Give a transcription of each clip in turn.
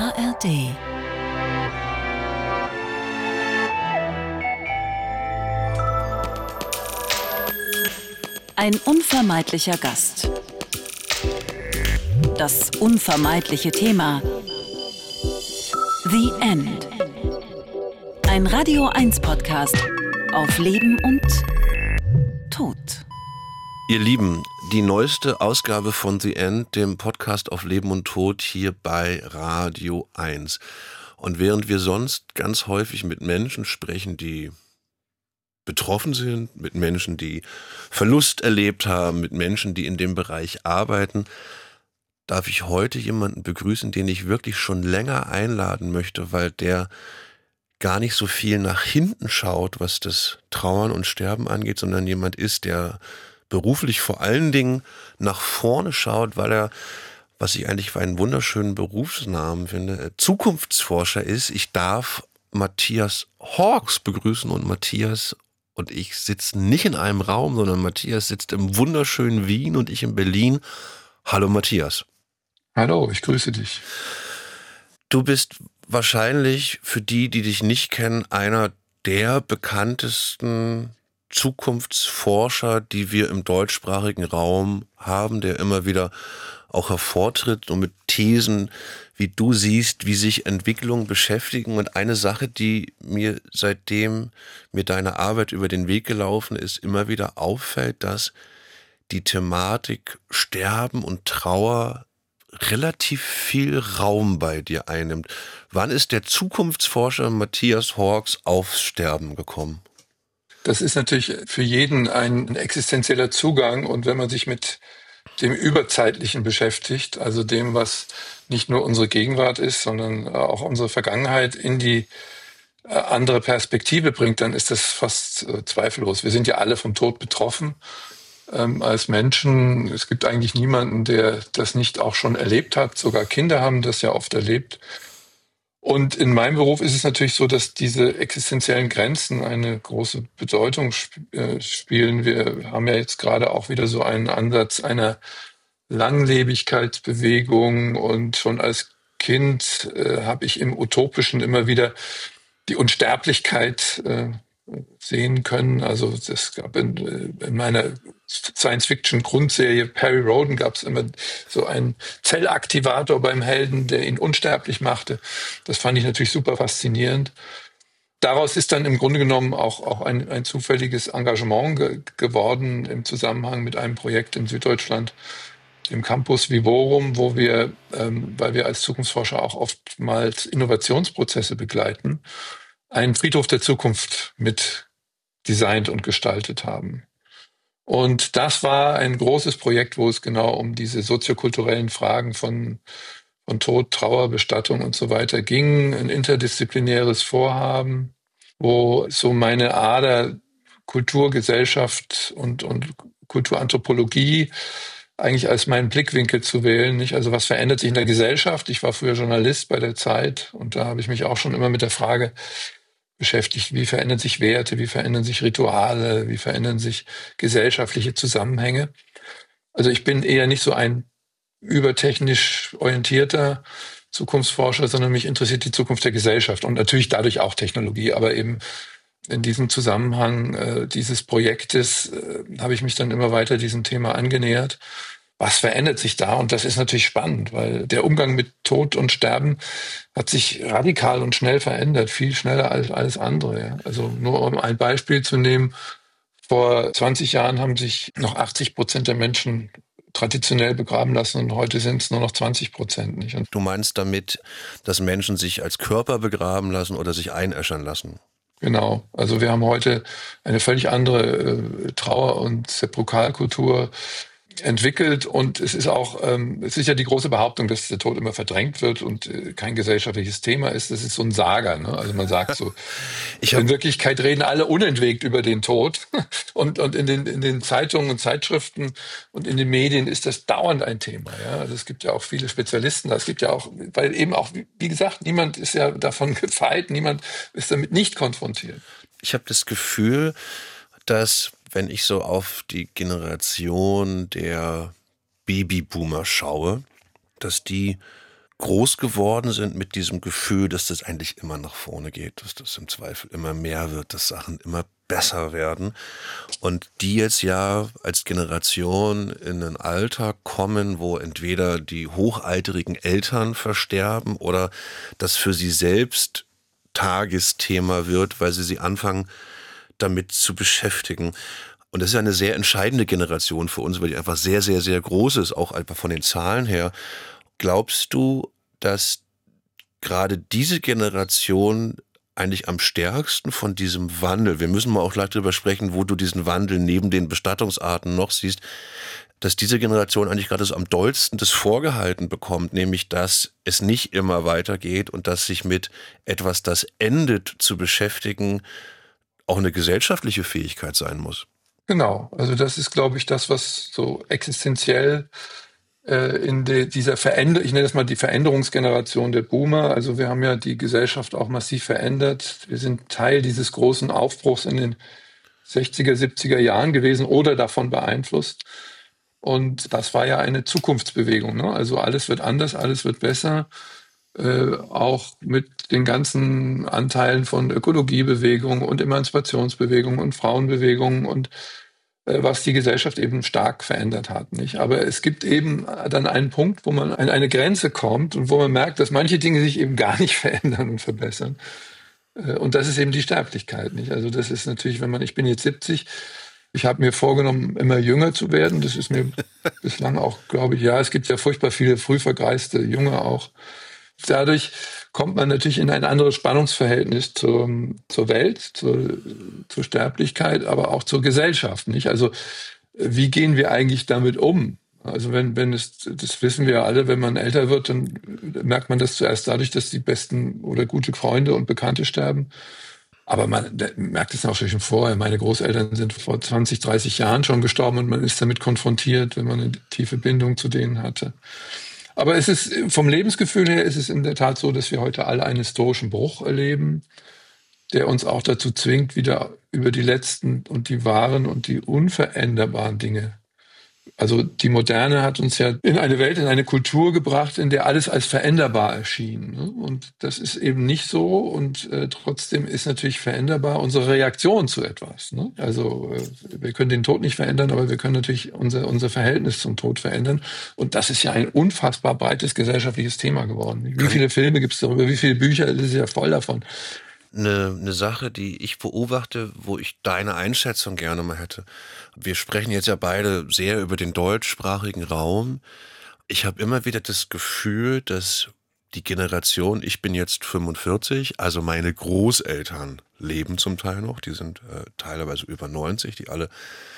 ARD. Ein unvermeidlicher Gast. Das unvermeidliche Thema. The End. Ein Radio 1 Podcast auf Leben und Tod. Ihr Lieben, die neueste Ausgabe von The End, dem Podcast auf Leben und Tod hier bei Radio 1. Und während wir sonst ganz häufig mit Menschen sprechen, die betroffen sind, mit Menschen, die Verlust erlebt haben, mit Menschen, die in dem Bereich arbeiten, darf ich heute jemanden begrüßen, den ich wirklich schon länger einladen möchte, weil der gar nicht so viel nach hinten schaut, was das Trauern und Sterben angeht, sondern jemand ist, der beruflich vor allen Dingen nach vorne schaut, weil er, was ich eigentlich für einen wunderschönen Berufsnamen finde, Zukunftsforscher ist. Ich darf Matthias Hawkes begrüßen und Matthias und ich sitzen nicht in einem Raum, sondern Matthias sitzt im wunderschönen Wien und ich in Berlin. Hallo Matthias. Hallo, ich grüße dich. Du bist wahrscheinlich für die, die dich nicht kennen, einer der bekanntesten Zukunftsforscher, die wir im deutschsprachigen Raum haben, der immer wieder auch hervortritt und mit Thesen, wie du siehst, wie sich Entwicklungen beschäftigen. Und eine Sache, die mir, seitdem mir deine Arbeit über den Weg gelaufen ist, immer wieder auffällt, dass die Thematik Sterben und Trauer relativ viel Raum bei dir einnimmt. Wann ist der Zukunftsforscher Matthias Hawkes aufs Sterben gekommen? Das ist natürlich für jeden ein existenzieller Zugang. Und wenn man sich mit dem Überzeitlichen beschäftigt, also dem, was nicht nur unsere Gegenwart ist, sondern auch unsere Vergangenheit in die andere Perspektive bringt, dann ist das fast zweifellos. Wir sind ja alle vom Tod betroffen als Menschen. Es gibt eigentlich niemanden, der das nicht auch schon erlebt hat. Sogar Kinder haben das ja oft erlebt. Und in meinem Beruf ist es natürlich so, dass diese existenziellen Grenzen eine große Bedeutung spielen. Wir haben ja jetzt gerade auch wieder so einen Ansatz einer Langlebigkeitsbewegung. Und schon als Kind habe ich im Utopischen immer wieder die Unsterblichkeit sehen können. Also es gab in meiner Science-Fiction-Grundserie Perry Rhodan gab es immer so einen Zellaktivator beim Helden, der ihn unsterblich machte. Das fand ich natürlich super faszinierend. Daraus ist dann im Grunde genommen auch ein zufälliges Engagement geworden im Zusammenhang mit einem Projekt in Süddeutschland, dem Campus Vivorum, wo wir, weil wir als Zukunftsforscher auch oftmals Innovationsprozesse begleiten, einen Friedhof der Zukunft mit designt und gestaltet haben. Und das war ein großes Projekt, wo es genau um diese soziokulturellen Fragen von Tod, Trauer, Bestattung und so weiter ging. Ein interdisziplinäres Vorhaben, wo so meine Ader Kultur, Gesellschaft und Kulturanthropologie eigentlich als meinen Blickwinkel zu wählen. Nicht? Also was verändert sich in der Gesellschaft? Ich war früher Journalist bei der Zeit und da habe ich mich auch schon immer mit der Frage beschäftigt, wie verändern sich Werte, wie verändern sich Rituale, wie verändern sich gesellschaftliche Zusammenhänge. Also ich bin eher nicht so ein übertechnisch orientierter Zukunftsforscher, sondern mich interessiert die Zukunft der Gesellschaft und natürlich dadurch auch Technologie. Aber eben in diesem Zusammenhang dieses Projektes habe ich mich dann immer weiter diesem Thema angenähert. Was verändert sich da? Und das ist natürlich spannend, weil der Umgang mit Tod und Sterben hat sich radikal und schnell verändert, viel schneller als alles andere. Ja. Also nur um ein Beispiel zu nehmen, vor 20 Jahren haben sich noch 80% der Menschen traditionell begraben lassen und heute sind es nur noch 20%. Nicht? Und du meinst damit, dass Menschen sich als Körper begraben lassen oder sich einäschern lassen? Genau. Also wir haben heute eine völlig andere Trauer- und Sepulkralkultur entwickelt und es ist auch, es ist ja die große Behauptung, dass der Tod immer verdrängt wird und kein gesellschaftliches Thema ist. Das ist so ein Saga, ne? Also man sagt so, in Wirklichkeit reden alle unentwegt über den Tod und in den Zeitungen und Zeitschriften und in den Medien ist das dauernd ein Thema. Ja? Also es gibt ja auch viele Spezialisten, es gibt ja auch, weil eben auch, wie gesagt, niemand ist ja davon gefeit, niemand ist damit nicht konfrontiert. Ich habe das Gefühl, dass, wenn ich so auf die Generation der Babyboomer schaue, dass die groß geworden sind mit diesem Gefühl, dass das eigentlich immer nach vorne geht, dass das im Zweifel immer mehr wird, dass Sachen immer besser werden und die jetzt ja als Generation in ein Alter kommen, wo entweder die hochalterigen Eltern versterben oder das für sie selbst Tagesthema wird, weil sie anfangen, damit zu beschäftigen. Und das ist ja eine sehr entscheidende Generation für uns, weil die einfach sehr, sehr, sehr groß ist, auch einfach von den Zahlen her. Glaubst du, dass gerade diese Generation eigentlich am stärksten von diesem Wandel, wir müssen mal auch gleich darüber sprechen, wo du diesen Wandel neben den Bestattungsarten noch siehst, dass diese Generation eigentlich gerade so am dollsten das vorgehalten bekommt, nämlich dass es nicht immer weitergeht und dass sich mit etwas, das endet, zu beschäftigen, auch eine gesellschaftliche Fähigkeit sein muss. Genau, also das ist, glaube ich, das, was so existenziell dieser Veränderung, ich nenne das mal die Veränderungsgeneration der Boomer, also wir haben ja die Gesellschaft auch massiv verändert. Wir sind Teil dieses großen Aufbruchs in den 60er, 70er Jahren gewesen oder davon beeinflusst. Und das war ja eine Zukunftsbewegung, ne? Also alles wird anders, alles wird besser. Auch mit den ganzen Anteilen von Ökologiebewegung und Emanzipationsbewegung und Frauenbewegung und was die Gesellschaft eben stark verändert hat, nicht? Aber es gibt eben dann einen Punkt, wo man an eine Grenze kommt und wo man merkt, dass manche Dinge sich eben gar nicht verändern und verbessern. Und das ist eben die Sterblichkeit, nicht? Also das ist natürlich, ich bin jetzt 70, ich habe mir vorgenommen, immer jünger zu werden. Das ist mir bislang auch, glaube ich, ja, es gibt ja furchtbar viele früh vergreiste Junge auch. Dadurch kommt man natürlich in ein anderes Spannungsverhältnis zur Welt, zur Sterblichkeit, aber auch zur Gesellschaft, nicht? Also wie gehen wir eigentlich damit um? Also das wissen wir ja alle, wenn man älter wird, dann merkt man das zuerst dadurch, dass die besten oder gute Freunde und Bekannte sterben. Aber man merkt es auch schon vorher. Meine Großeltern sind vor 20, 30 Jahren schon gestorben und man ist damit konfrontiert, wenn man eine tiefe Bindung zu denen hatte. Aber es ist vom Lebensgefühl her ist es in der Tat so, dass wir heute alle einen historischen Bruch erleben, der uns auch dazu zwingt, wieder über die letzten und die wahren und die unveränderbaren Dinge. Also die Moderne hat uns ja in eine Welt, in eine Kultur gebracht, in der alles als veränderbar erschien, ne? Und das ist eben nicht so und trotzdem ist natürlich veränderbar unsere Reaktion zu etwas, ne? Also wir können den Tod nicht verändern, aber wir können natürlich unser Verhältnis zum Tod verändern. Und das ist ja ein unfassbar breites gesellschaftliches Thema geworden. Wie viele Filme gibt es darüber, wie viele Bücher, das ist ja voll davon. Eine Sache, die ich beobachte, wo ich deine Einschätzung gerne mal hätte. Wir sprechen jetzt ja beide sehr über den deutschsprachigen Raum. Ich habe immer wieder das Gefühl, dass die Generation, ich bin jetzt 45, also meine Großeltern leben zum Teil noch, die sind teilweise über 90, die alle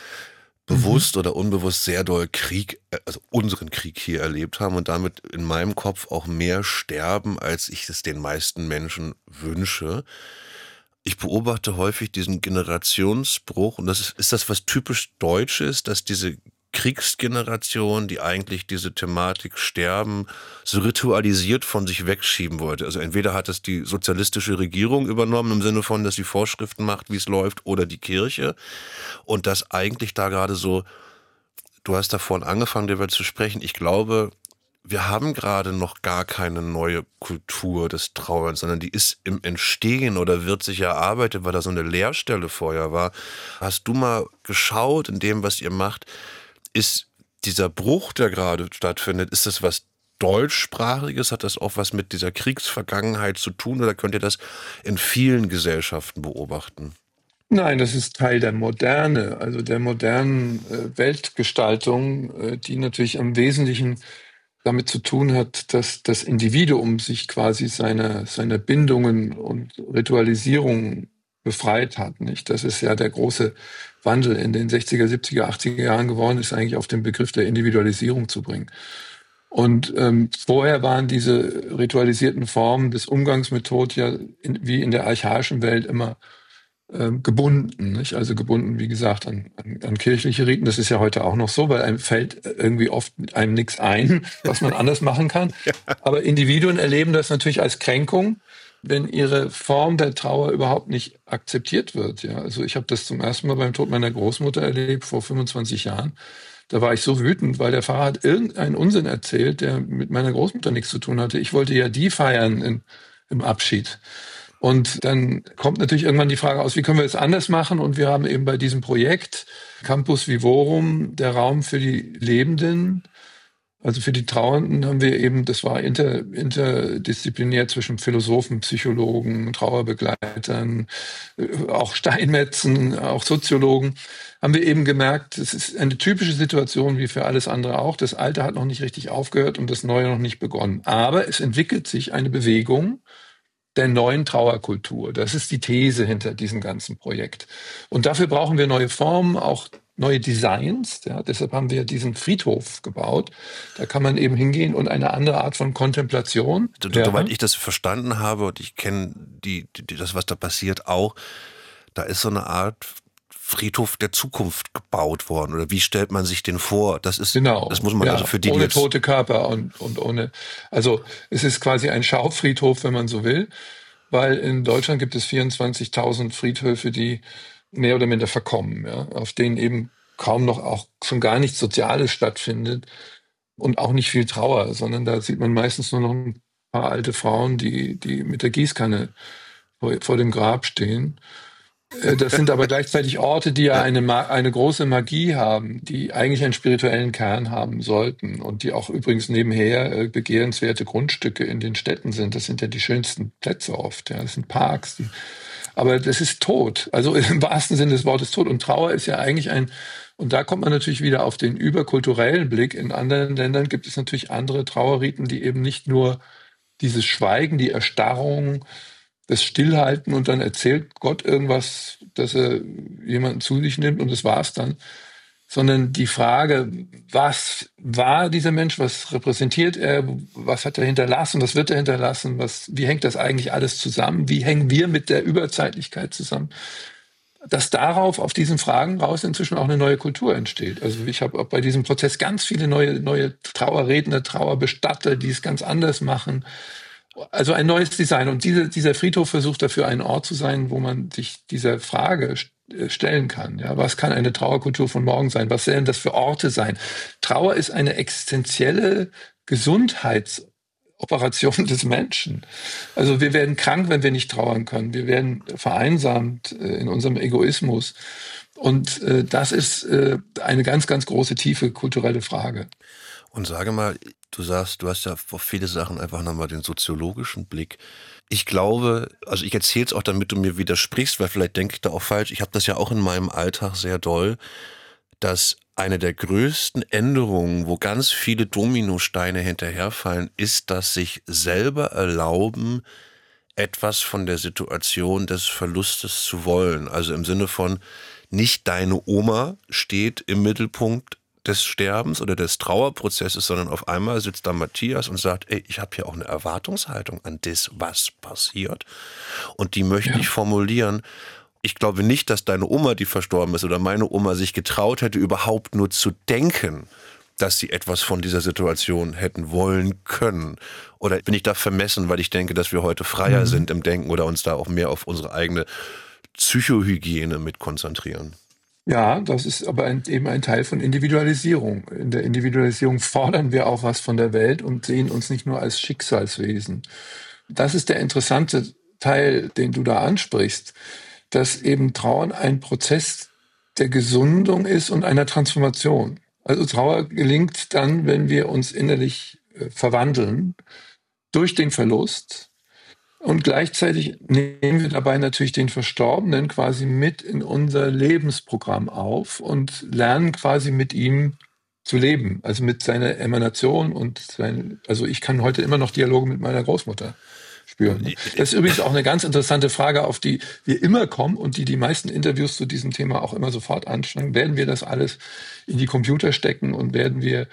bewusst oder unbewusst sehr doll Krieg, also unseren Krieg hier erlebt haben und damit in meinem Kopf auch mehr sterben, als ich es den meisten Menschen wünsche. Ich beobachte häufig diesen Generationsbruch und das ist das, was typisch deutsch ist, dass diese Kriegsgeneration, die eigentlich diese Thematik Sterben so ritualisiert von sich wegschieben wollte. Also entweder hat es die sozialistische Regierung übernommen im Sinne von, dass sie Vorschriften macht, wie es läuft, oder die Kirche. Und das eigentlich da gerade so, du hast davon angefangen, darüber zu sprechen, ich glaube, wir haben gerade noch gar keine neue Kultur des Trauerns, sondern die ist im Entstehen oder wird sich erarbeitet, weil da so eine Leerstelle vorher war. Hast du mal geschaut in dem, was ihr macht, ist dieser Bruch, der gerade stattfindet, ist das was Deutschsprachiges? Hat das auch was mit dieser Kriegsvergangenheit zu tun oder könnt ihr das in vielen Gesellschaften beobachten? Nein, das ist Teil der Moderne, also der modernen Weltgestaltung, die natürlich im Wesentlichen damit zu tun hat, dass das Individuum sich quasi seiner Bindungen und Ritualisierung befreit hat, nicht? Das ist ja der große Wandel in den 60er, 70er, 80er Jahren geworden ist, eigentlich auf den Begriff der Individualisierung zu bringen. Und vorher waren diese ritualisierten Formen des Umgangs mit Tod ja wie in der archaischen Welt immer gebunden, nicht? Also gebunden, wie gesagt, an kirchliche Riten. Das ist ja heute auch noch so, weil einem fällt irgendwie oft einem nichts ein, was man anders machen kann. Ja. Aber Individuen erleben das natürlich als Kränkung, wenn ihre Form der Trauer überhaupt nicht akzeptiert wird. Ja, also ich habe das zum ersten Mal beim Tod meiner Großmutter erlebt, vor 25 Jahren. Da war ich so wütend, weil der Pfarrer hat irgendeinen Unsinn erzählt, der mit meiner Großmutter nichts zu tun hatte. Ich wollte ja die feiern im Abschied. Und dann kommt natürlich irgendwann die Frage aus, wie können wir es anders machen? Und wir haben eben bei diesem Projekt Campus Vivorum, der Raum für die Lebenden, also für die Trauernden haben wir eben, das war interdisziplinär zwischen Philosophen, Psychologen, Trauerbegleitern, auch Steinmetzen, auch Soziologen, haben wir eben gemerkt, es ist eine typische Situation wie für alles andere auch. Das Alte hat noch nicht richtig aufgehört und das Neue noch nicht begonnen. Aber es entwickelt sich eine Bewegung der neuen Trauerkultur. Das ist die These hinter diesem ganzen Projekt. Und dafür brauchen wir neue Formen, auch neue Designs. Ja, deshalb haben wir diesen Friedhof gebaut. Da kann man eben hingehen und eine andere Art von Kontemplation. Soweit ich das verstanden habe, und ich kenne das, was da passiert, auch, da ist so eine Art Friedhof der Zukunft gebaut worden. Oder wie stellt man sich den vor? Das ist, genau. Das muss man also für die ohne jetzt tote Körper und ohne. Also es ist quasi ein Schaufriedhof, wenn man so will, weil in Deutschland gibt es 24.000 Friedhöfe, die mehr oder minder verkommen, ja, auf denen eben kaum noch auch schon gar nichts Soziales stattfindet und auch nicht viel Trauer, sondern da sieht man meistens nur noch ein paar alte Frauen, die mit der Gießkanne vor dem Grab stehen. Das sind aber gleichzeitig Orte, die ja eine große Magie haben, die eigentlich einen spirituellen Kern haben sollten und die auch übrigens nebenher begehrenswerte Grundstücke in den Städten sind. Das sind ja die schönsten Plätze oft. Ja. Das sind Parks. Aber das ist tot. Also im wahrsten Sinne des Wortes tot. Und Trauer ist ja eigentlich und da kommt man natürlich wieder auf den überkulturellen Blick. In anderen Ländern gibt es natürlich andere Trauerriten, die eben nicht nur dieses Schweigen, die Erstarrung, das Stillhalten und dann erzählt Gott irgendwas, dass er jemanden zu sich nimmt und das war's dann. Sondern die Frage, was war dieser Mensch, was repräsentiert er, was hat er hinterlassen, was wird er hinterlassen, wie hängt das eigentlich alles zusammen, wie hängen wir mit der Überzeitlichkeit zusammen, dass darauf, auf diesen Fragen raus inzwischen auch eine neue Kultur entsteht. Also ich habe auch bei diesem Prozess ganz viele neue Trauerredner, Trauerbestatter, die es ganz anders machen. Also ein neues Design. Und dieser Friedhof versucht dafür ein Ort zu sein, wo man sich dieser Frage stellen kann. Ja, was kann eine Trauerkultur von morgen sein? Was werden das für Orte sein? Trauer ist eine existenzielle Gesundheitsoperation des Menschen. Also wir werden krank, wenn wir nicht trauern können. Wir werden vereinsamt in unserem Egoismus. Und das ist eine ganz, ganz große, tiefe kulturelle Frage. Und sage mal, du sagst, du hast ja auf viele Sachen einfach nochmal den soziologischen Blick. Ich glaube, also ich erzähle es auch, damit du mir widersprichst, weil vielleicht denke ich da auch falsch. Ich habe das ja auch in meinem Alltag sehr doll, dass eine der größten Änderungen, wo ganz viele Dominosteine hinterherfallen, ist, dass sich selber erlauben, etwas von der Situation des Verlustes zu wollen. Also im Sinne von, nicht deine Oma steht im Mittelpunkt des Sterbens oder des Trauerprozesses, sondern auf einmal sitzt da Matthias und sagt, ey, ich habe hier auch eine Erwartungshaltung an das, was passiert. Und die möchte ich formulieren. Ich glaube nicht, dass deine Oma, die verstorben ist, oder meine Oma sich getraut hätte, überhaupt nur zu denken, dass sie etwas von dieser Situation hätten wollen können. Oder bin ich da vermessen, weil ich denke, dass wir heute freier sind im Denken oder uns da auch mehr auf unsere eigene Psychohygiene mit konzentrieren? Ja, das ist aber eben ein Teil von Individualisierung. In der Individualisierung fordern wir auch was von der Welt und sehen uns nicht nur als Schicksalswesen. Das ist der interessante Teil, den du da ansprichst, dass eben Trauern ein Prozess der Gesundung ist und einer Transformation. Also Trauer gelingt dann, wenn wir uns innerlich verwandeln durch den Verlust. Und gleichzeitig nehmen wir dabei natürlich den Verstorbenen quasi mit in unser Lebensprogramm auf und lernen quasi mit ihm zu leben, also mit seiner Emanation also ich kann heute immer noch Dialoge mit meiner Großmutter spüren. Das ist übrigens auch eine ganz interessante Frage, auf die wir immer kommen und die meisten Interviews zu diesem Thema auch immer sofort anschlagen. Werden wir das alles in die Computer stecken und werden wir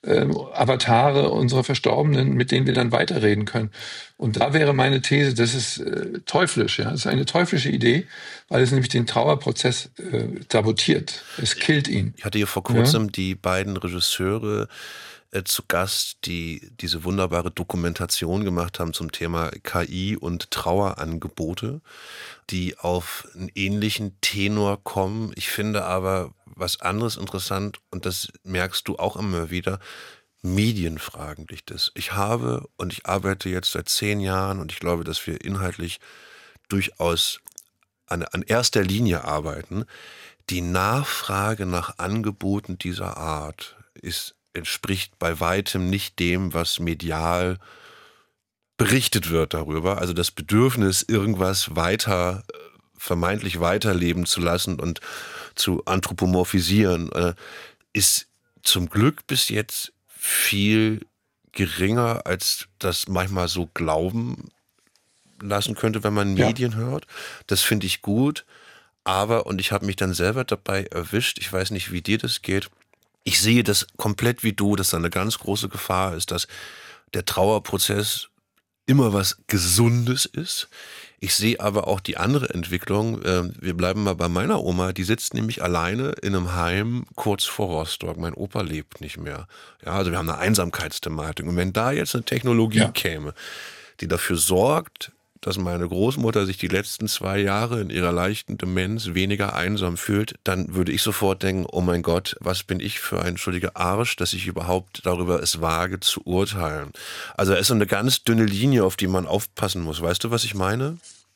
Avatare unserer Verstorbenen, mit denen wir dann weiterreden können? Und da wäre meine These, das ist teuflisch. Ja? Das ist eine teuflische Idee, weil es nämlich den Trauerprozess sabotiert. Es killt ihn. Ich hatte hier vor kurzem die beiden Regisseure zu Gast, die diese wunderbare Dokumentation gemacht haben zum Thema KI und Trauerangebote, die auf einen ähnlichen Tenor kommen. Ich finde aber was anderes interessant, und das merkst du auch immer wieder: Medien fragen dich das. Ich arbeite jetzt seit 10 Jahren, und ich glaube, dass wir inhaltlich durchaus an erster Linie arbeiten. Die Nachfrage nach Angeboten dieser Art entspricht bei weitem nicht dem, was medial berichtet wird darüber. Also das Bedürfnis, irgendwas vermeintlich weiterleben zu lassen und zu anthropomorphisieren, ist zum Glück bis jetzt viel geringer, als das manchmal so glauben lassen könnte, wenn man Medien hört. Das finde ich gut. Aber, und ich habe mich dann selber dabei erwischt, ich weiß nicht, wie dir das geht, ich sehe das komplett wie du, dass da eine ganz große Gefahr ist, dass der Trauerprozess immer was Gesundes ist. Ich sehe aber auch die andere Entwicklung. Wir bleiben mal bei meiner Oma, die sitzt nämlich alleine in einem Heim kurz vor Rostock. Mein Opa lebt nicht mehr. Ja, also wir haben eine Einsamkeitsthematik. Und wenn da jetzt eine Technologie käme, die dafür sorgt, dass meine Großmutter sich die letzten 2 Jahre in ihrer leichten Demenz weniger einsam fühlt, dann würde ich sofort denken, oh mein Gott, was bin ich für ein entschuldiger Arsch, dass ich überhaupt darüber es wage zu urteilen. Also da ist so eine ganz dünne Linie, auf die man aufpassen muss. Weißt du, was ich meine?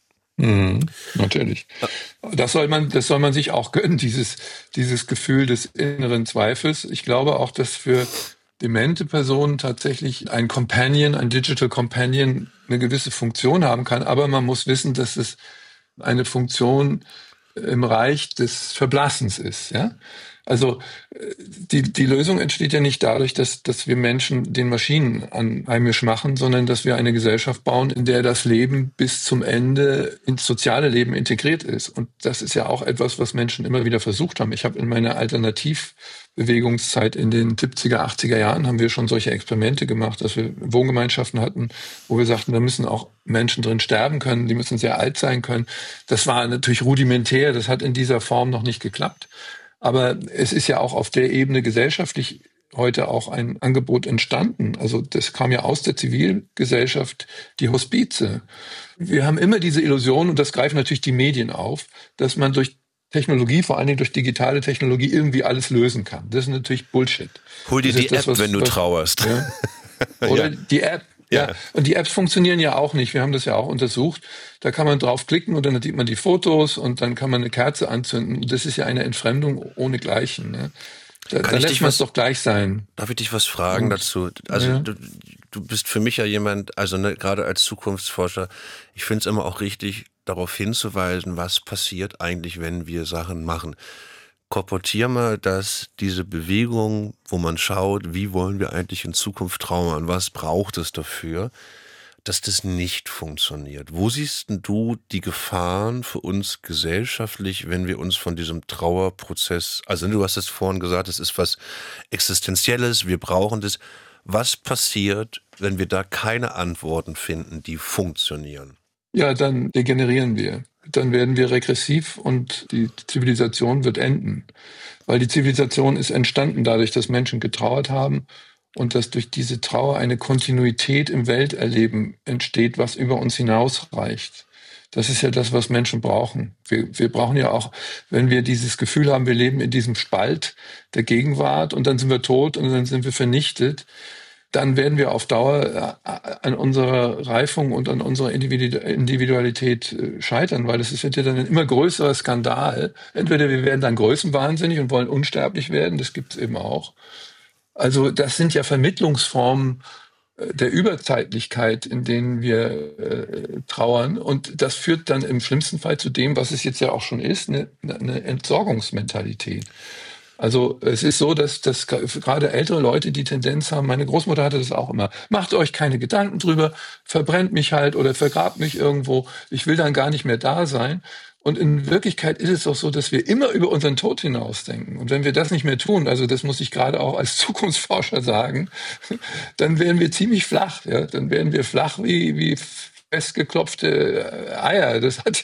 Natürlich. Das soll man sich auch gönnen, dieses Gefühl des inneren Zweifels. Ich glaube auch, dass für demente Personen tatsächlich ein Digital Companion eine gewisse Funktion haben kann. Aber man muss wissen, dass es eine Funktion im Reich des Verblassens ist. Ja? Also die Lösung entsteht ja nicht dadurch, dass wir Menschen den Maschinen heimisch machen, sondern dass wir eine Gesellschaft bauen, in der das Leben bis zum Ende ins soziale Leben integriert ist. Und das ist ja auch etwas, was Menschen immer wieder versucht haben. Ich habe in meiner Alternativbewegungszeit in den 70er, 80er Jahren haben wir schon solche Experimente gemacht, dass wir Wohngemeinschaften hatten, wo wir sagten, da müssen auch Menschen drin sterben können, die müssen sehr alt sein können. Das war natürlich rudimentär, das hat in dieser Form noch nicht geklappt. Aber es ist ja auch auf der Ebene gesellschaftlich heute auch ein Angebot entstanden. Also das kam ja aus der Zivilgesellschaft, die Hospize. Wir haben immer diese Illusion, und das greifen natürlich die Medien auf, dass man durch Technologie, vor allen Dingen durch digitale Technologie, irgendwie alles lösen kann. Das ist natürlich Bullshit. Hol dir die App, wenn du trauerst. Ja. Oder die App. Ja, und die Apps funktionieren ja auch nicht. Wir haben das ja auch untersucht. Da kann man draufklicken und dann sieht man die Fotos und dann kann man eine Kerze anzünden. Das ist ja eine Entfremdung ohnegleichen. Ne? Da lässt man es doch gleich sein. Darf ich dich was fragen dazu? Also du bist für mich ja jemand, also gerade als Zukunftsforscher, ich finde es immer auch richtig, darauf hinzuweisen, was passiert eigentlich, wenn wir Sachen machen. Korportier mal, dass diese Bewegung, wo man schaut, wie wollen wir eigentlich in Zukunft trauern, was braucht es dafür, dass das nicht funktioniert. Wo siehst denn du die Gefahren für uns gesellschaftlich, wenn wir uns von diesem Trauerprozess, also du hast es vorhin gesagt, es ist was Existenzielles, wir brauchen das. Was passiert, wenn wir da keine Antworten finden, die funktionieren? Ja, dann degenerieren wir. Dann werden wir regressiv und die Zivilisation wird enden. Weil die Zivilisation ist entstanden dadurch, dass Menschen getrauert haben und dass durch diese Trauer eine Kontinuität im Welterleben entsteht, was über uns hinausreicht. Das ist ja das, was Menschen brauchen. Wir brauchen ja auch, wenn wir dieses Gefühl haben, wir leben in diesem Spalt der Gegenwart und dann sind wir tot und dann sind wir vernichtet, dann werden wir auf Dauer an unserer Reifung und an unserer Individualität scheitern, weil es wird ja dann ein immer größerer Skandal. Entweder wir werden dann größenwahnsinnig und wollen unsterblich werden, das gibt es eben auch. Also das sind ja Vermittlungsformen der Überzeitlichkeit, in denen wir trauern. Und das führt dann im schlimmsten Fall zu dem, was es jetzt ja auch schon ist, eine Entsorgungsmentalität. Also es ist so, dass gerade ältere Leute die Tendenz haben, meine Großmutter hatte das auch immer, macht euch keine Gedanken drüber, verbrennt mich halt oder vergrabt mich irgendwo, ich will dann gar nicht mehr da sein. Und in Wirklichkeit ist es auch so, dass wir immer über unseren Tod hinausdenken. Und wenn wir das nicht mehr tun, also das muss ich gerade auch als Zukunftsforscher sagen, dann werden wir ziemlich flach. Ja? Dann werden wir flach wie festgeklopfte Eier.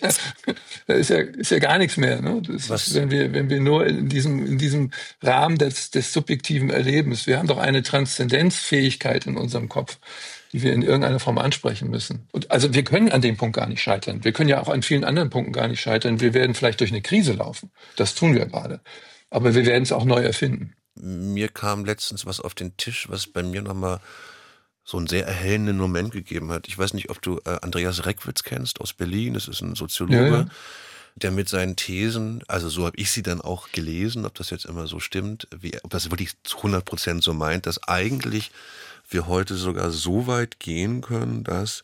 Da ist ja gar nichts mehr. Ne? Wenn wir nur in diesem Rahmen des subjektiven Erlebens, wir haben doch eine Transzendenzfähigkeit in unserem Kopf, die wir in irgendeiner Form ansprechen müssen. Und also wir können an dem Punkt gar nicht scheitern. Wir können ja auch an vielen anderen Punkten gar nicht scheitern. Wir werden vielleicht durch eine Krise laufen. Das tun wir gerade. Aber wir werden es auch neu erfinden. Mir kam letztens was auf den Tisch, was bei mir nochmal so einen sehr erhellenden Moment gegeben hat. Ich weiß nicht, ob du Andreas Reckwitz kennst aus Berlin. Das ist ein Soziologe, der mit seinen Thesen, also so habe ich sie dann auch gelesen, ob das jetzt immer so stimmt, ob das wirklich zu 100% so meint, dass eigentlich wir heute sogar so weit gehen können, dass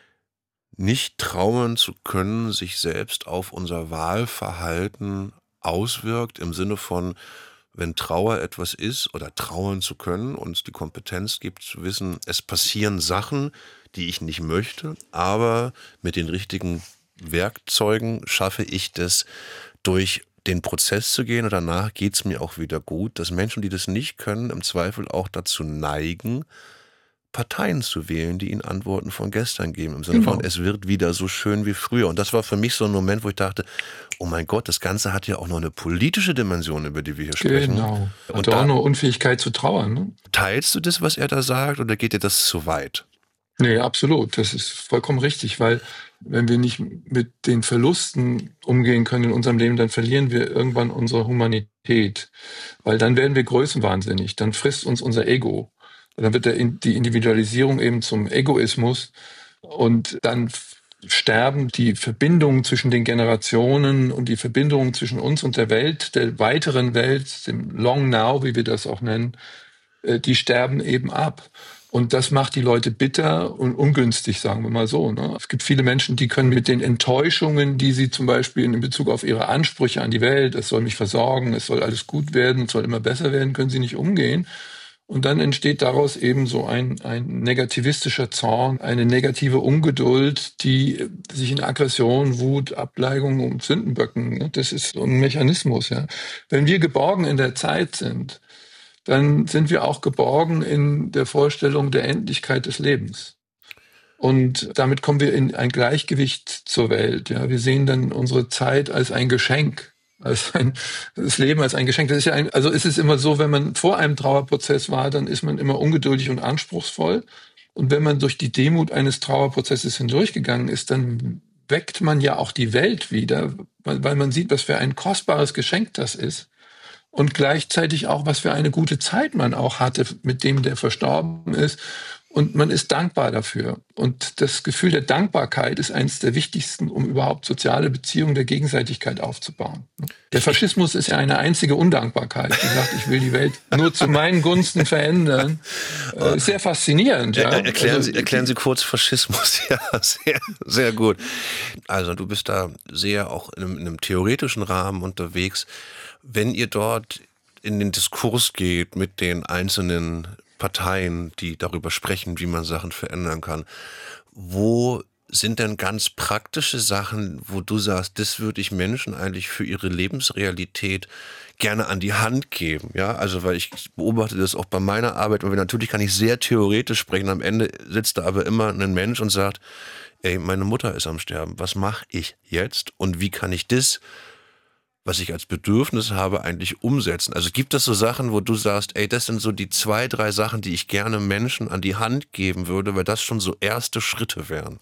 nicht trauern zu können sich selbst auf unser Wahlverhalten auswirkt, im Sinne von, wenn Trauer etwas ist oder trauern zu können, uns die Kompetenz gibt zu wissen, es passieren Sachen, die ich nicht möchte, aber mit den richtigen Werkzeugen schaffe ich das, durch den Prozess zu gehen und danach geht es mir auch wieder gut, dass Menschen, die das nicht können, im Zweifel auch dazu neigen, Parteien zu wählen, die ihnen Antworten von gestern geben, im Sinne von, es wird wieder so schön wie früher. Und das war für mich so ein Moment, wo ich dachte, oh mein Gott, das Ganze hat ja auch noch eine politische Dimension, über die wir hier sprechen. Genau. Und auch eine Unfähigkeit zu trauern. Ne? Teilst du das, was er da sagt, oder geht dir das zu weit? Nee, absolut. Das ist vollkommen richtig, weil wenn wir nicht mit den Verlusten umgehen können in unserem Leben, dann verlieren wir irgendwann unsere Humanität. Weil dann werden wir größenwahnsinnig, dann frisst uns unser Ego. Dann wird die Individualisierung eben zum Egoismus und dann sterben die Verbindungen zwischen den Generationen und die Verbindungen zwischen uns und der Welt, der weiteren Welt, dem Long Now, wie wir das auch nennen, die sterben eben ab. Und das macht die Leute bitter und ungünstig, sagen wir mal so. Ne? Es gibt viele Menschen, die können mit den Enttäuschungen, die sie zum Beispiel in Bezug auf ihre Ansprüche an die Welt, es soll mich versorgen, es soll alles gut werden, es soll immer besser werden, können sie nicht umgehen. Und dann entsteht daraus eben so ein negativistischer Zorn, eine negative Ungeduld, die sich in Aggression, Wut, Ableigung und Sündenböcken, ne? Das ist so ein Mechanismus. Ja. Wenn wir geborgen in der Zeit sind, dann sind wir auch geborgen in der Vorstellung der Endlichkeit des Lebens. Und damit kommen wir in ein Gleichgewicht zur Welt. Ja. Wir sehen dann unsere Zeit als ein Geschenk. Das Leben als ein Geschenk. Das ist ja also ist es immer so, wenn man vor einem Trauerprozess war, dann ist man immer ungeduldig und anspruchsvoll. Und wenn man durch die Demut eines Trauerprozesses hindurchgegangen ist, dann weckt man ja auch die Welt wieder, weil man sieht, was für ein kostbares Geschenk das ist. Und gleichzeitig auch, was für eine gute Zeit man auch hatte mit dem, der verstorben ist. Und man ist dankbar dafür. Und das Gefühl der Dankbarkeit ist eines der wichtigsten, um überhaupt soziale Beziehungen der Gegenseitigkeit aufzubauen. Der Faschismus ist ja eine einzige Undankbarkeit. Die sagt, ich will die Welt nur zu meinen Gunsten verändern. Ist sehr faszinierend. Ja? Erklären Sie kurz Faschismus. Ja, sehr, sehr gut. Also du bist da sehr auch in einem theoretischen Rahmen unterwegs. Wenn ihr dort in den Diskurs geht mit den einzelnen Parteien, die darüber sprechen, wie man Sachen verändern kann, wo sind denn ganz praktische Sachen, wo du sagst, das würde ich Menschen eigentlich für ihre Lebensrealität gerne an die Hand geben? Ja, also weil ich beobachte das auch bei meiner Arbeit, weil natürlich kann ich sehr theoretisch sprechen, am Ende sitzt da aber immer ein Mensch und sagt, ey, meine Mutter ist am Sterben, was mache ich jetzt und wie kann ich das, was ich als Bedürfnis habe, eigentlich umsetzen? Also gibt es so Sachen, wo du sagst, ey, das sind so die 2, 3 Sachen, die ich gerne Menschen an die Hand geben würde, weil das schon so erste Schritte wären?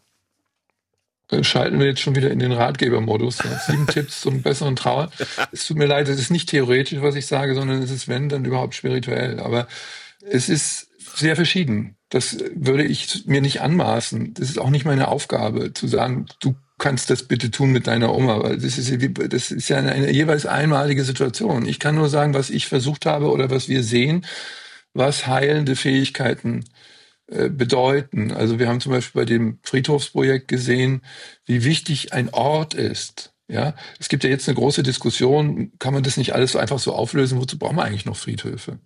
Dann schalten wir jetzt schon wieder in den Ratgebermodus. 7 Tipps zum besseren Trauer. Es tut mir leid, es ist nicht theoretisch, was ich sage, sondern es ist, wenn, dann überhaupt spirituell. Aber es ist sehr verschieden. Das würde ich mir nicht anmaßen. Das ist auch nicht meine Aufgabe, zu sagen, du kannst das bitte tun mit deiner Oma, weil das ist ja eine jeweils einmalige Situation. Ich kann nur sagen, was ich versucht habe oder was wir sehen, was heilende Fähigkeiten bedeuten. Also wir haben zum Beispiel bei dem Friedhofsprojekt gesehen, wie wichtig ein Ort ist. Ja, es gibt ja jetzt eine große Diskussion, kann man das nicht alles so einfach so auflösen? Wozu brauchen wir eigentlich noch Friedhöfe?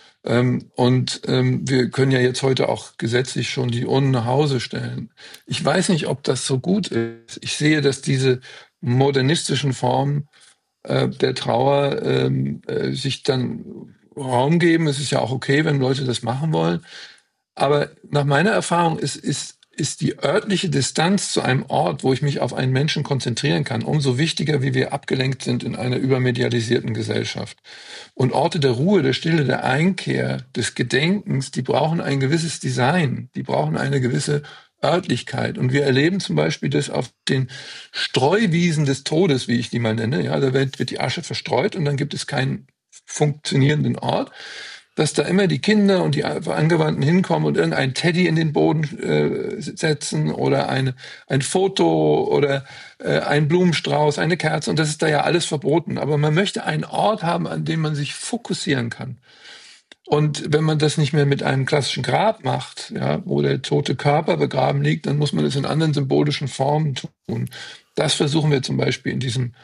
Wir können ja jetzt heute auch gesetzlich schon die Urnen nach Hause stellen. Ich weiß nicht, ob das so gut ist. Ich sehe, dass diese modernistischen Formen der Trauer sich dann Raum geben. Es ist ja auch okay, wenn Leute das machen wollen. Aber nach meiner Erfahrung ist ist die örtliche Distanz zu einem Ort, wo ich mich auf einen Menschen konzentrieren kann, umso wichtiger, wie wir abgelenkt sind in einer übermedialisierten Gesellschaft. Und Orte der Ruhe, der Stille, der Einkehr, des Gedenkens, die brauchen ein gewisses Design, die brauchen eine gewisse Örtlichkeit. Und wir erleben zum Beispiel das auf den Streuwiesen des Todes, wie ich die mal nenne. Ja, da wird die Asche verstreut und dann gibt es keinen funktionierenden Ort, dass da immer die Kinder und die Angewandten hinkommen und irgendein Teddy in den Boden setzen oder ein Foto oder ein Blumenstrauß, eine Kerze, und das ist da ja alles verboten. Aber man möchte einen Ort haben, an dem man sich fokussieren kann. Und wenn man das nicht mehr mit einem klassischen Grab macht, ja, wo der tote Körper begraben liegt, dann muss man es in anderen symbolischen Formen tun. Das versuchen wir zum Beispiel in diesem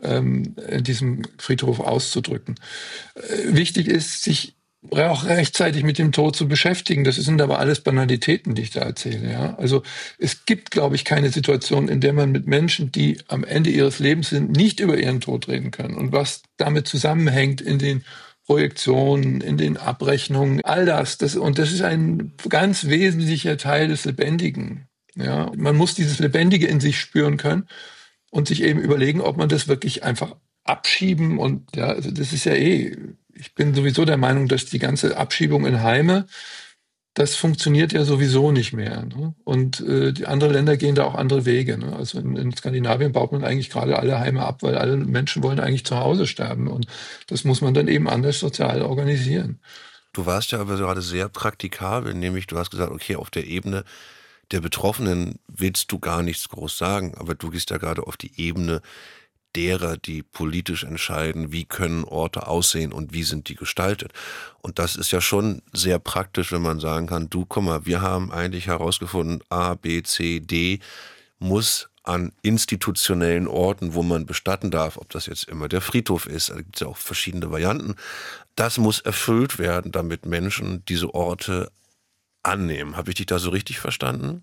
Friedhof auszudrücken. Wichtig ist, sich auch rechtzeitig mit dem Tod zu beschäftigen. Das sind aber alles Banalitäten, die ich da erzähle. Ja? Also es gibt, glaube ich, keine Situation, in der man mit Menschen, die am Ende ihres Lebens sind, nicht über ihren Tod reden kann. Und was damit zusammenhängt in den Projektionen, in den Abrechnungen, all das. Und das ist ein ganz wesentlicher Teil des Lebendigen. Ja? Man muss dieses Lebendige in sich spüren können und sich eben überlegen, ob man das wirklich einfach abschieben und ja, also das ist ja ich bin sowieso der Meinung, dass die ganze Abschiebung in Heime, das funktioniert ja sowieso nicht mehr. Ne? Und die anderen Länder gehen da auch andere Wege. Ne? Also in Skandinavien baut man eigentlich gerade alle Heime ab, weil alle Menschen wollen eigentlich zu Hause sterben. Und das muss man dann eben anders sozial organisieren. Du warst ja aber gerade sehr praktikabel, nämlich du hast gesagt, okay, auf der Ebene der Betroffenen willst du gar nichts groß sagen, aber du gehst ja gerade auf die Ebene derer, die politisch entscheiden, wie können Orte aussehen und wie sind die gestaltet. Und das ist ja schon sehr praktisch, wenn man sagen kann, du, guck mal, wir haben eigentlich herausgefunden, A, B, C, D muss an institutionellen Orten, wo man bestatten darf, ob das jetzt immer der Friedhof ist, da gibt es ja auch verschiedene Varianten, das muss erfüllt werden, damit Menschen diese Orte annehmen. Habe ich dich da so richtig verstanden?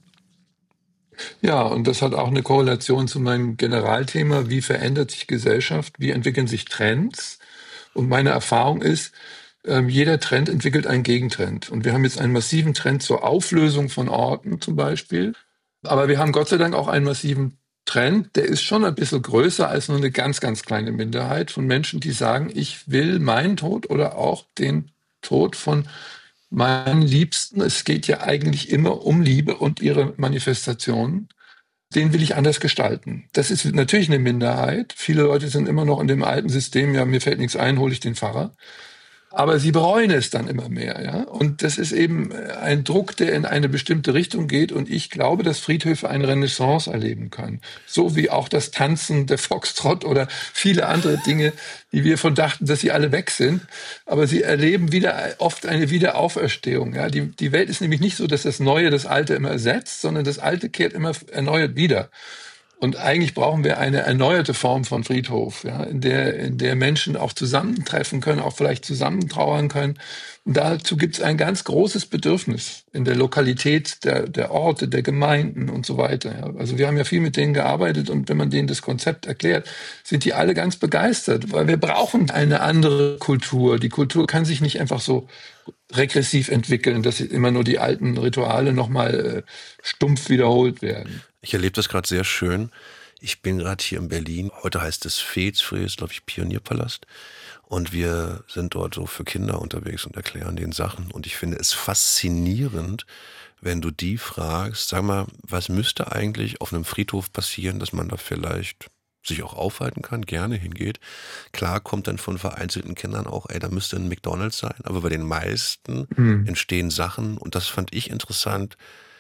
Ja, und das hat auch eine Korrelation zu meinem Generalthema, wie verändert sich Gesellschaft, wie entwickeln sich Trends. Und meine Erfahrung ist, jeder Trend entwickelt einen Gegentrend. Und wir haben jetzt einen massiven Trend zur Auflösung von Orten zum Beispiel. Aber wir haben Gott sei Dank auch einen massiven Trend, der ist schon ein bisschen größer als nur eine ganz, ganz kleine Minderheit von Menschen, die sagen, ich will meinen Tod oder auch den Tod von meinen Liebsten, es geht ja eigentlich immer um Liebe und ihre Manifestationen, den will ich anders gestalten. Das ist natürlich eine Minderheit. Viele Leute sind immer noch in dem alten System, ja, mir fällt nichts ein, hole ich den Pfarrer. Aber sie bereuen es dann immer mehr, ja. Und das ist eben ein Druck, der in eine bestimmte Richtung geht. Und ich glaube, dass Friedhöfe eine Renaissance erleben können. So wie auch das Tanzen, der Foxtrott oder viele andere Dinge, die wir von dachten, dass sie alle weg sind. Aber sie erleben oft eine Wiederauferstehung, ja. Die Welt ist nämlich nicht so, dass das Neue das Alte immer ersetzt, sondern das Alte kehrt immer erneuert wieder. Und eigentlich brauchen wir eine erneuerte Form von Friedhof, ja, in der Menschen auch zusammentreffen können, auch vielleicht zusammen trauern können. Und dazu gibt es ein ganz großes Bedürfnis in der Lokalität der Orte, der Gemeinden und so weiter. Ja. Also wir haben ja viel mit denen gearbeitet und wenn man denen das Konzept erklärt, sind die alle ganz begeistert, weil wir brauchen eine andere Kultur. Die Kultur kann sich nicht einfach so regressiv entwickeln, dass immer nur die alten Rituale nochmal stumpf wiederholt werden. Ich erlebe das gerade sehr schön. Ich bin gerade hier in Berlin. Heute heißt es FEZ, früher ist, glaube ich, Pionierpalast. Und wir sind dort so für Kinder unterwegs und erklären denen Sachen. Und ich finde es faszinierend, wenn du die fragst, sag mal, was müsste eigentlich auf einem Friedhof passieren, dass man da vielleicht sich auch aufhalten kann, gerne hingeht. Klar kommt dann von vereinzelten Kindern auch, da müsste ein McDonald's sein. Aber bei den meisten entstehen Sachen, und das fand ich interessant,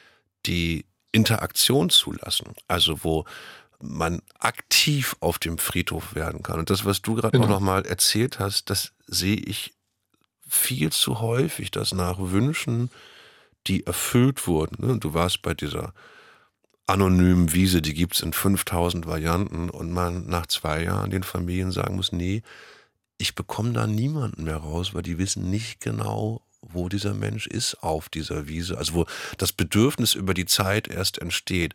die Interaktion zulassen, also wo man aktiv auf dem Friedhof werden kann. Und das, was du gerade auch nochmal erzählt hast, das sehe ich viel zu häufig, dass nach Wünschen, die erfüllt wurden, ne? Du warst bei dieser anonymen Wiese, die gibt es in 5000 Varianten und man nach 2 Jahren den Familien sagen muss, nee, ich bekomme da niemanden mehr raus, weil die wissen nicht genau, wo dieser Mensch ist auf dieser Wiese, also wo das Bedürfnis über die Zeit erst entsteht.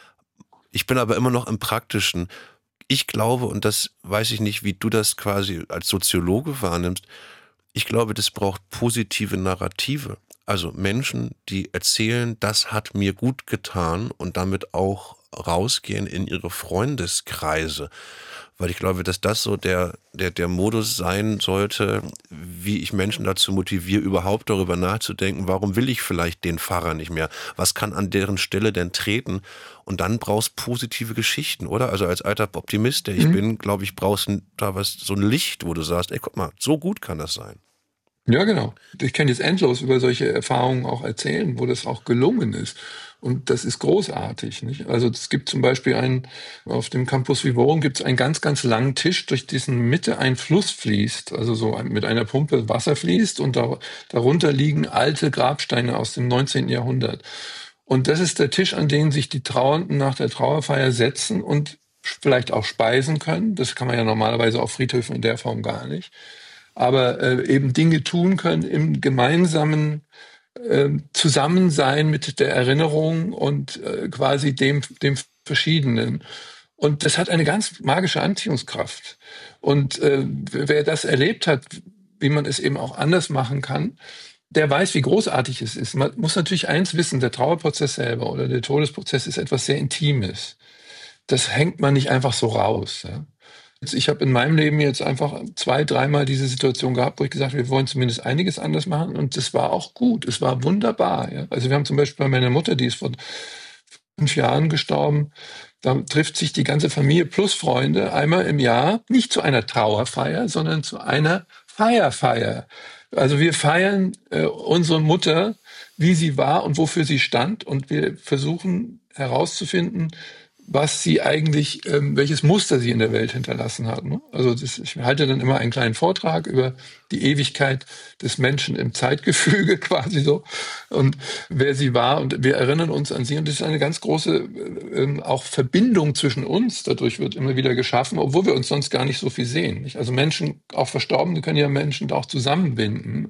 Ich bin aber immer noch im Praktischen. Ich glaube, und das weiß ich nicht, wie du das quasi als Soziologe wahrnimmst, ich glaube, das braucht positive Narrative. Also Menschen, die erzählen, das hat mir gut getan und damit auch rausgehen in ihre Freundeskreise. Weil ich glaube, dass das so der Modus sein sollte, wie ich Menschen dazu motiviere, überhaupt darüber nachzudenken, warum will ich vielleicht den Pfarrer nicht mehr? Was kann an deren Stelle denn treten? Und dann brauchst positive Geschichten, oder? Also als alter Optimist, der ich bin, glaube ich, brauchst da so ein Licht, wo du sagst, ey, guck mal, so gut kann das sein. Ja, genau. Ich kann jetzt endlos über solche Erfahrungen auch erzählen, wo das auch gelungen ist. Und das ist großartig, nicht? Also es gibt zum Beispiel auf dem Campus Vivorum gibt es einen ganz, ganz langen Tisch, durch dessen Mitte ein Fluss fließt, also so mit einer Pumpe Wasser fließt und darunter liegen alte Grabsteine aus dem 19. Jahrhundert. Und das ist der Tisch, an den sich die Trauernden nach der Trauerfeier setzen und vielleicht auch speisen können. Das kann man ja normalerweise auf Friedhöfen in der Form gar nicht. Aber eben Dinge tun können im gemeinsamen Zusammensein mit der Erinnerung und quasi dem Verschiedenen. Und das hat eine ganz magische Anziehungskraft. Und wer das erlebt hat, wie man es eben auch anders machen kann, der weiß, wie großartig es ist. Man muss natürlich eins wissen, der Trauerprozess selber oder der Todesprozess ist etwas sehr Intimes. Das hängt man nicht einfach so raus. Ja? Ich habe in meinem Leben jetzt einfach 2-, 3-mal diese Situation gehabt, wo ich gesagt habe, wir wollen zumindest einiges anders machen. Und das war auch gut. Es war wunderbar. Ja? Also wir haben zum Beispiel bei meiner Mutter, die ist vor 5 Jahren gestorben, da trifft sich die ganze Familie plus Freunde einmal im Jahr, nicht zu einer Trauerfeier, sondern zu einer Feierfeier. Also wir feiern unsere Mutter, wie sie war und wofür sie stand. Und wir versuchen herauszufinden, was sie eigentlich, welches Muster sie in der Welt hinterlassen hat. Ne? Also ich halte dann immer einen kleinen Vortrag über die Ewigkeit des Menschen im Zeitgefüge quasi so und wer sie war und wir erinnern uns an sie und das ist eine ganz große auch Verbindung zwischen uns. Dadurch wird immer wieder geschaffen, obwohl wir uns sonst gar nicht so viel sehen. Nicht? Also Menschen, auch Verstorbene können ja Menschen auch zusammenbinden.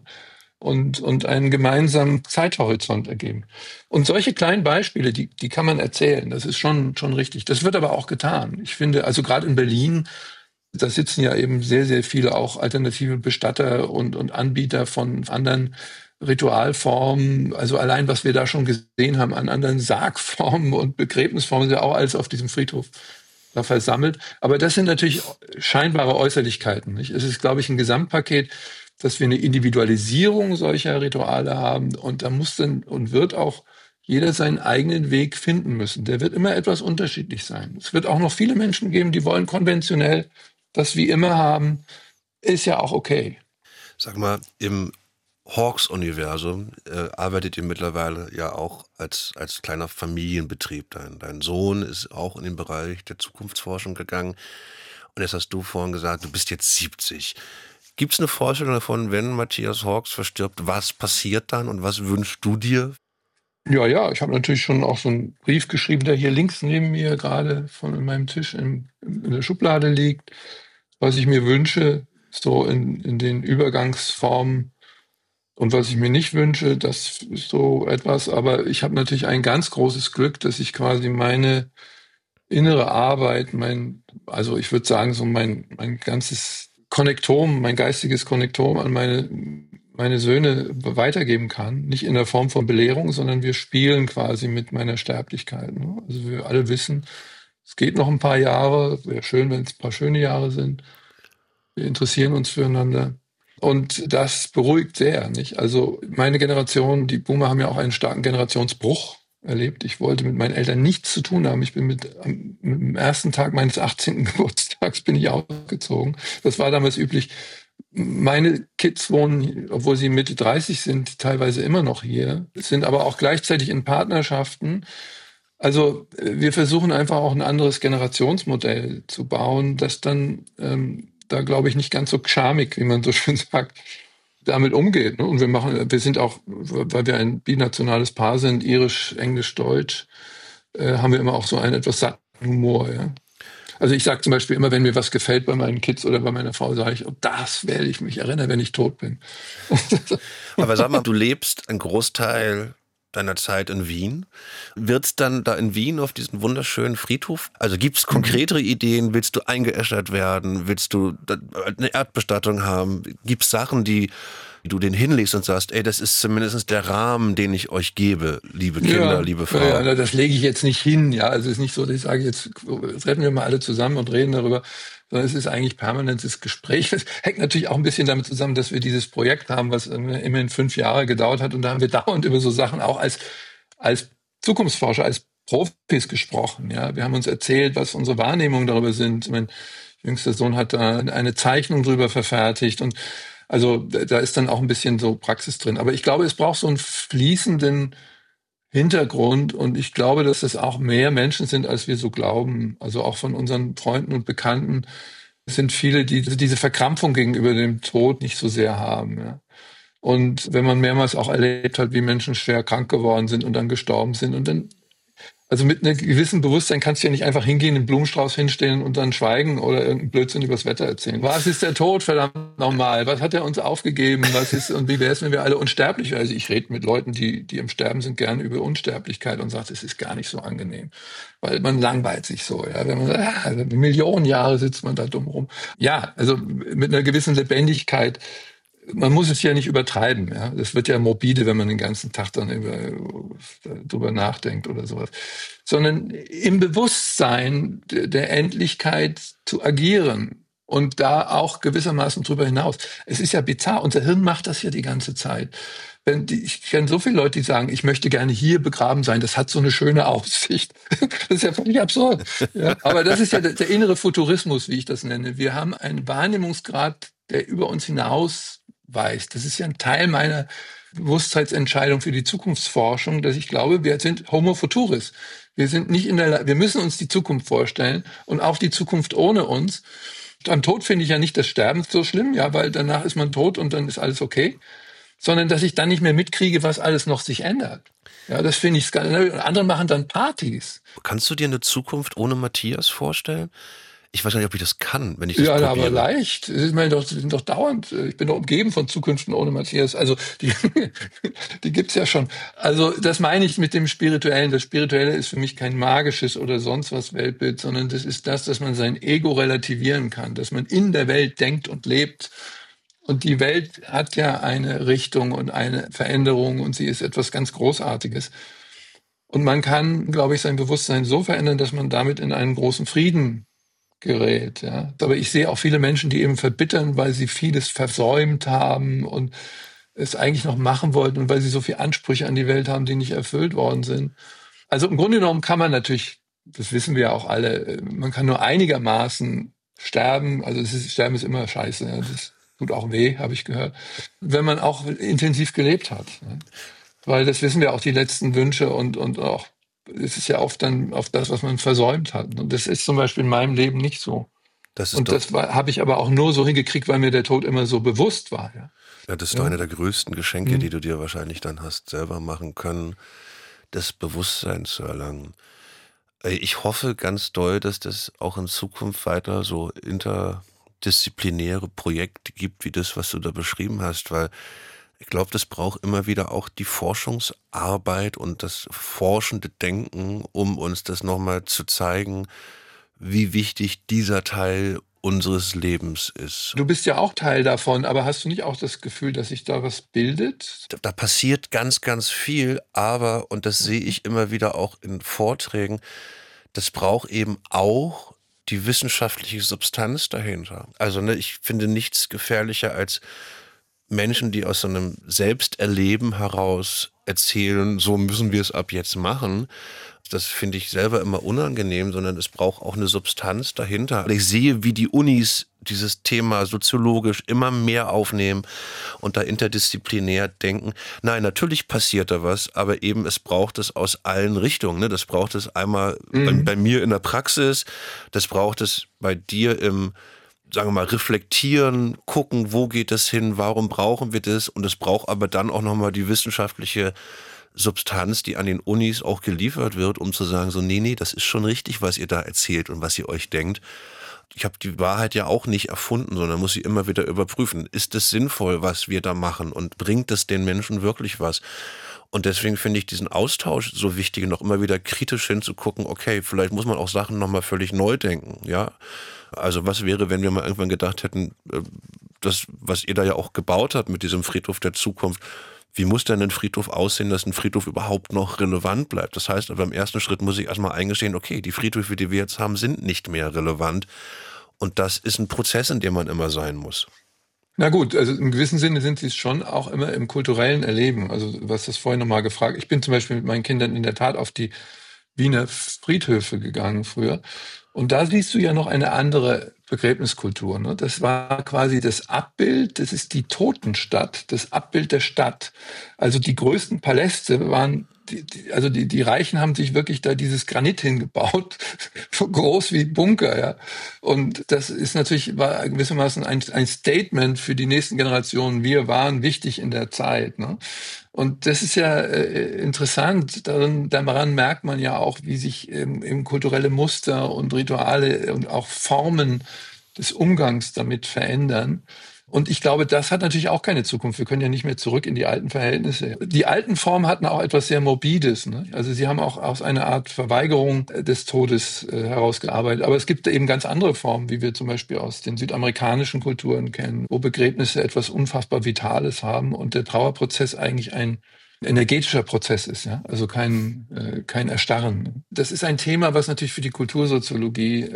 Und einen gemeinsamen Zeithorizont ergeben. Und solche kleinen Beispiele, die kann man erzählen. Das ist schon richtig. Das wird aber auch getan. Ich finde, also gerade in Berlin, da sitzen ja eben sehr, sehr viele auch alternative Bestatter und Anbieter von anderen Ritualformen. Also allein, was wir da schon gesehen haben an anderen Sargformen und Begräbnisformen, ist ja auch alles auf diesem Friedhof da versammelt. Aber das sind natürlich scheinbare Äußerlichkeiten. Nicht? Es ist, glaube ich, ein Gesamtpaket, dass wir eine Individualisierung solcher Rituale haben und da muss dann und wird auch jeder seinen eigenen Weg finden müssen. Der wird immer etwas unterschiedlich sein. Es wird auch noch viele Menschen geben, die wollen konventionell das wie immer haben. Ist ja auch okay. Sag mal, im Hawks-Universum arbeitet ihr mittlerweile ja auch als kleiner Familienbetrieb. Dein Sohn ist auch in den Bereich der Zukunftsforschung gegangen und jetzt hast du vorhin gesagt, du bist jetzt 70. Gibt es eine Vorstellung davon, wenn Matthias Hawks verstirbt, was passiert dann und was wünschst du dir? Ja, ich habe natürlich schon auch so einen Brief geschrieben, der hier links neben mir gerade von meinem Tisch in der Schublade liegt, was ich mir wünsche, so in den Übergangsformen und was ich mir nicht wünsche, das ist so etwas. Aber ich habe natürlich ein ganz großes Glück, dass ich quasi meine innere Arbeit, also ich würde sagen, so mein ganzes Konnektom, mein geistiges Konnektom an meine Söhne weitergeben kann. Nicht in der Form von Belehrung, sondern wir spielen quasi mit meiner Sterblichkeit. Ne? Also wir alle wissen, es geht noch ein paar Jahre. Wäre schön, wenn es ein paar schöne Jahre sind. Wir interessieren uns füreinander. Und das beruhigt sehr. Nicht? Also meine Generation, die Boomer haben ja auch einen starken Generationsbruch erlebt. Ich wollte mit meinen Eltern nichts zu tun haben. Ich bin mit dem ersten Tag meines 18. Geburtstags bin ich ausgezogen. Das war damals üblich. Meine Kids wohnen, obwohl sie Mitte 30 sind, teilweise immer noch hier, sind aber auch gleichzeitig in Partnerschaften. Also wir versuchen einfach auch ein anderes Generationsmodell zu bauen, das dann da, glaube ich, nicht ganz so schamig, wie man so schön sagt, damit umgeht. Ne? Und wir sind auch, weil wir ein binationales Paar sind, irisch, englisch, deutsch, haben wir immer auch so einen etwas satten Humor. Ja? Also ich sage zum Beispiel immer, wenn mir was gefällt bei meinen Kids oder bei meiner Frau, sage ich, oh, das werde ich mich erinnern, wenn ich tot bin. Aber sag mal, du lebst einen Großteil deiner Zeit in Wien. Wird es dann da in Wien auf diesen wunderschönen Friedhof? Also gibt es konkretere Ideen? Willst du eingeäschert werden? Willst du eine Erdbestattung haben? Gibt es Sachen, die du den hinlegst und sagst, ey, das ist zumindest der Rahmen, den ich euch gebe, liebe Kinder, liebe Frau? Ja, das lege ich jetzt nicht hin. Ja, also es ist nicht so, dass ich sage, jetzt treffen wir mal alle zusammen und reden darüber, sondern es ist eigentlich permanentes Gespräch. Das hängt natürlich auch ein bisschen damit zusammen, dass wir dieses Projekt haben, was immerhin 5 Jahre gedauert hat. Und da haben wir dauernd über so Sachen auch als Zukunftsforscher, als Profis gesprochen. Ja, wir haben uns erzählt, was unsere Wahrnehmungen darüber sind. Mein jüngster Sohn hat da eine Zeichnung drüber verfertigt und also da ist dann auch ein bisschen so Praxis drin. Aber ich glaube, es braucht so einen fließenden Hintergrund und ich glaube, dass es auch mehr Menschen sind, als wir so glauben. Also auch von unseren Freunden und Bekannten sind viele, die diese Verkrampfung gegenüber dem Tod nicht so sehr haben. Ja. Und wenn man mehrmals auch erlebt hat, wie Menschen schwer krank geworden sind und dann gestorben sind und dann also mit einem gewissen Bewusstsein kannst du ja nicht einfach hingehen, einen Blumenstrauß hinstellen und dann schweigen oder irgendeinen Blödsinn übers Wetter erzählen. Was ist der Tod, verdammt nochmal? Was hat er uns aufgegeben? Und wie wäre es, wenn wir alle unsterblich wären? Also ich rede mit Leuten, die im Sterben sind, gerne über Unsterblichkeit und sagt, es ist gar nicht so angenehm. Weil man langweilt sich so, ja. Wenn man sagt, also Millionen Jahre sitzt man da dumm rum. Ja, also mit einer gewissen Lebendigkeit. Man muss es ja nicht übertreiben. Ja, das wird ja morbide, wenn man den ganzen Tag dann drüber nachdenkt oder sowas. Sondern im Bewusstsein der Endlichkeit zu agieren und da auch gewissermaßen drüber hinaus. Es ist ja bizarr. Unser Hirn macht das ja die ganze Zeit. Ich kenne so viele Leute, die sagen, ich möchte gerne hier begraben sein. Das hat so eine schöne Aussicht. Das ist ja völlig absurd. Ja, aber das ist ja der innere Futurismus, wie ich das nenne. Wir haben einen Wahrnehmungsgrad, der über uns hinaus weiß. Das ist ja ein Teil meiner Bewusstseinsentscheidung für die Zukunftsforschung, dass ich glaube, wir sind Homo futuris. Wir sind nicht in der Lage, wir müssen uns die Zukunft vorstellen und auch die Zukunft ohne uns. Am Tod finde ich ja nicht das Sterben so schlimm, ja, weil danach ist man tot und dann ist alles okay, sondern dass ich dann nicht mehr mitkriege, was alles noch sich ändert. Ja, das finde ich skandalös. Andere machen dann Partys. Kannst du dir eine Zukunft ohne Matthias vorstellen? Ich weiß nicht, ob ich das kann, wenn ich das probiere. Ja, aber leicht. Ich meine, die sind doch dauernd. Ich bin doch umgeben von Zukünften ohne Matthias. Also die gibt's ja schon. Also das meine ich mit dem Spirituellen. Das Spirituelle ist für mich kein magisches oder sonst was Weltbild, sondern das ist das, dass man sein Ego relativieren kann, dass man in der Welt denkt und lebt. Und die Welt hat ja eine Richtung und eine Veränderung und sie ist etwas ganz Großartiges. Und man kann, glaube ich, sein Bewusstsein so verändern, dass man damit in einen großen Frieden gerät. Ja. Aber ich sehe auch viele Menschen, die eben verbittern, weil sie vieles versäumt haben und es eigentlich noch machen wollten und weil sie so viele Ansprüche an die Welt haben, die nicht erfüllt worden sind. Also im Grunde genommen kann man natürlich, das wissen wir ja auch alle, man kann nur einigermaßen sterben. Also Sterben ist immer scheiße. Ja. Das tut auch weh, habe ich gehört. Wenn man auch intensiv gelebt hat. Ja. Weil das wissen wir auch, die letzten Wünsche und auch es ist ja oft dann auf das, was man versäumt hat. Und das ist zum Beispiel in meinem Leben nicht so. Das habe ich aber auch nur so hingekriegt, weil mir der Tod immer so bewusst war. Ja, ja, das ist doch einer der größten Geschenke, die du dir wahrscheinlich dann hast selber machen können, das Bewusstsein zu erlangen. Ich hoffe ganz doll, dass das auch in Zukunft weiter so interdisziplinäre Projekte gibt, wie das, was du da beschrieben hast, weil ich glaube, das braucht immer wieder auch die Forschungsarbeit und das forschende Denken, um uns das nochmal zu zeigen, wie wichtig dieser Teil unseres Lebens ist. Du bist ja auch Teil davon, aber hast du nicht auch das Gefühl, dass sich da was bildet? Da passiert ganz, ganz viel, aber, und das sehe ich immer wieder auch in Vorträgen, das braucht eben auch die wissenschaftliche Substanz dahinter. Also ich finde nichts gefährlicher als Menschen, die aus so einem Selbsterleben heraus erzählen, so müssen wir es ab jetzt machen. Das finde ich selber immer unangenehm, sondern es braucht auch eine Substanz dahinter. Ich sehe, wie die Unis dieses Thema soziologisch immer mehr aufnehmen und da interdisziplinär denken. Nein, natürlich passiert da was, aber eben es braucht es aus allen Richtungen. Ne? Das braucht es einmal bei mir in der Praxis, das braucht es bei dir im, sagen wir mal, reflektieren, gucken, wo geht es hin, warum brauchen wir das? Und es braucht aber dann auch nochmal die wissenschaftliche Substanz, die an den Unis auch geliefert wird, um zu sagen, so nee, das ist schon richtig, was ihr da erzählt und was ihr euch denkt. Ich habe die Wahrheit ja auch nicht erfunden, sondern muss sie immer wieder überprüfen. Ist es sinnvoll, was wir da machen und bringt es den Menschen wirklich was? Und deswegen finde ich diesen Austausch so wichtig, noch immer wieder kritisch hinzugucken, okay, vielleicht muss man auch Sachen nochmal völlig neu denken, ja. Also was wäre, wenn wir mal irgendwann gedacht hätten, das, was ihr da ja auch gebaut habt mit diesem Friedhof der Zukunft, wie muss denn ein Friedhof aussehen, dass ein Friedhof überhaupt noch relevant bleibt? Das heißt, aber im ersten Schritt muss ich erstmal eingestehen, okay, die Friedhöfe, die wir jetzt haben, sind nicht mehr relevant. Und das ist ein Prozess, in dem man immer sein muss. Na gut, also im gewissen Sinne sind sie es schon auch immer im kulturellen Erleben. Also was das vorhin nochmal gefragt. Ich bin zum Beispiel mit meinen Kindern in der Tat auf die Wiener Friedhöfe gegangen früher. Und da siehst du ja noch eine andere Begräbniskultur. Ne? Das war quasi das Abbild, das ist die Totenstadt, das Abbild der Stadt. Also die größten Paläste waren, die Reichen haben sich wirklich da dieses Granit hingebaut, so groß wie Bunker. Ja. Und das ist natürlich, war gewissermaßen ein Statement für die nächsten Generationen. Wir waren wichtig in der Zeit. Ne? Und das ist ja interessant. Daran merkt man ja auch, wie sich eben kulturelle Muster und Rituale und auch Formen des Umgangs damit verändern. Und ich glaube, das hat natürlich auch keine Zukunft. Wir können ja nicht mehr zurück in die alten Verhältnisse. Die alten Formen hatten auch etwas sehr Morbides. Ne? Also sie haben auch aus einer Art Verweigerung des Todes herausgearbeitet. Aber es gibt eben ganz andere Formen, wie wir zum Beispiel aus den südamerikanischen Kulturen kennen, wo Begräbnisse etwas unfassbar Vitales haben und der Trauerprozess eigentlich ein energetischer Prozess ist, ja, also kein Erstarren. Das ist ein Thema, was natürlich für die Kultursoziologie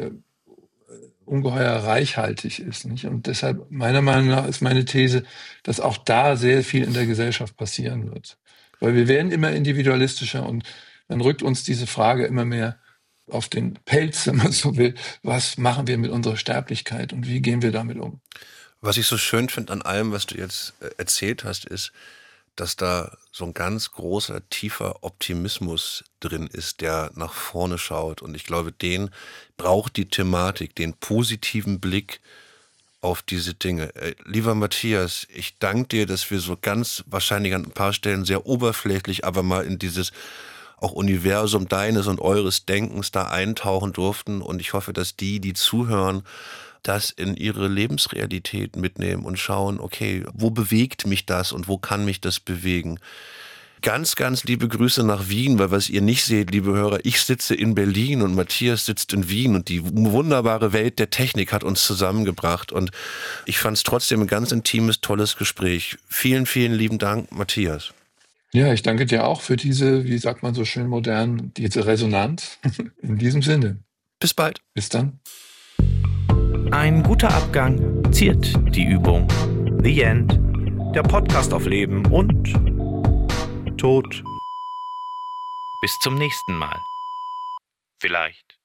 ungeheuer reichhaltig ist, nicht? Und deshalb, meiner Meinung nach, ist meine These, dass auch da sehr viel in der Gesellschaft passieren wird. Weil wir werden immer individualistischer und dann rückt uns diese Frage immer mehr auf den Pelz, wenn man so will. Was machen wir mit unserer Sterblichkeit und wie gehen wir damit um? Was ich so schön finde an allem, was du jetzt erzählt hast, ist, dass da so ein ganz großer, tiefer Optimismus drin ist, der nach vorne schaut. Und ich glaube, den braucht die Thematik, den positiven Blick auf diese Dinge. Lieber Matthias, ich danke dir, dass wir so ganz wahrscheinlich an ein paar Stellen sehr oberflächlich, aber mal in dieses auch Universum deines und eures Denkens da eintauchen durften. Und ich hoffe, dass die zuhören, das in ihre Lebensrealität mitnehmen und schauen, okay, wo bewegt mich das und wo kann mich das bewegen? Ganz, ganz liebe Grüße nach Wien, weil was ihr nicht seht, liebe Hörer, ich sitze in Berlin und Matthias sitzt in Wien und die wunderbare Welt der Technik hat uns zusammengebracht und ich fand es trotzdem ein ganz intimes, tolles Gespräch. Vielen, vielen lieben Dank, Matthias. Ja, ich danke dir auch für diese, wie sagt man so schön modern, diese Resonanz. In diesem Sinne. Bis bald. Bis dann. Ein guter Abgang ziert die Übung. The End. Der Podcast auf Leben und Tod. Bis zum nächsten Mal. Vielleicht.